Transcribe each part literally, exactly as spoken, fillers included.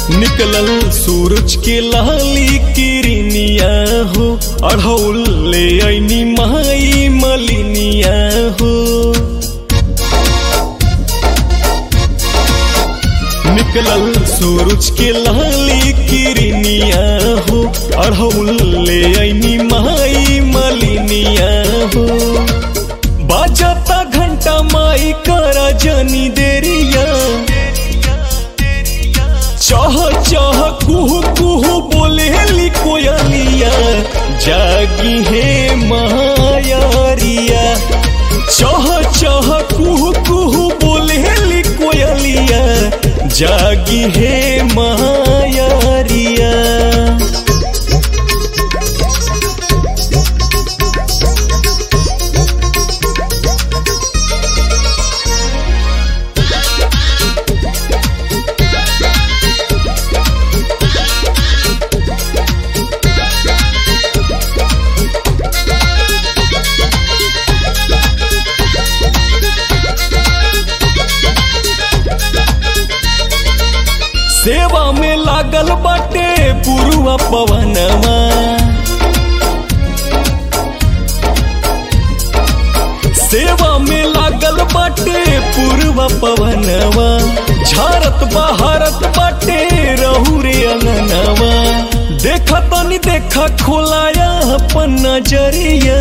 निकलल सूरज के लाली किरनिया हो, अढ़ौल ले आईनी माई मलिनिया हो। निकलल सूरज के लाली किरनिया हो, अढ़ौल ले आईनी माई मलिनिया हो। बाजता घंटा माई करा जनी देरिया, चह चह कुहू कुहू बोले ली कोयलिया, जागी है मायारिया। चह चह कुहू कुहू बोले ली कोयलिया, जागी है मायारिया। सेवा में लागल बाटे पुरुआ पवनवा, सेवा में लागल बाटे पुरुआ पवनवा। झारत बहारत बाटे रहू रे अंगनवा, देखा तनी देखा खोलाया अपन नजरिया।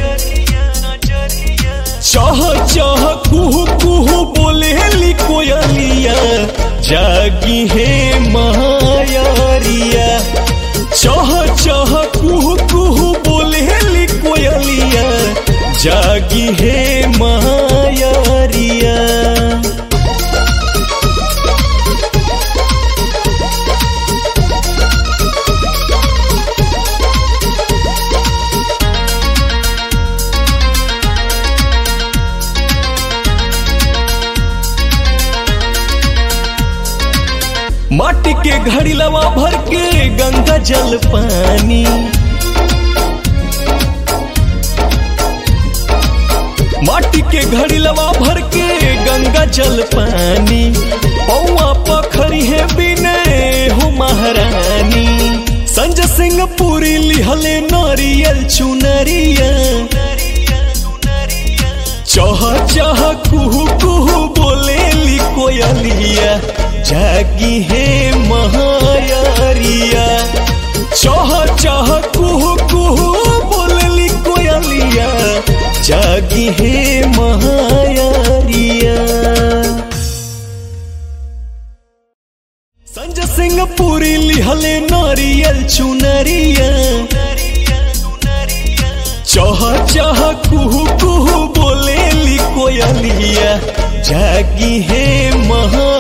चह चह कुहू कुहू बोले ली कोयलिया, जागी है मायारिया। चह चह कुहू कुहू बोले ली कोयलिया, जागी है मायारिया। माटी के घड़ी लवा भर के गंगा जल पानी, माटी के घड़ी लवा भर के गंगा जल पानी। पौआ पखरी है बिने हो महारानी, संजय सिंह पूरी लिहले नारियल चुनरिया। चह चह कुहू कुहू बोले ली कोयलिया, जागी है मायारिया। चह चह कुहू कुहू बोले ली कोयलिया, जागी है मायारिया। संजय सिंह पूरी लिहले नारियल चुनरिया। चह चह कुहू कुहू बोले ली कोयलिया, जागी है महा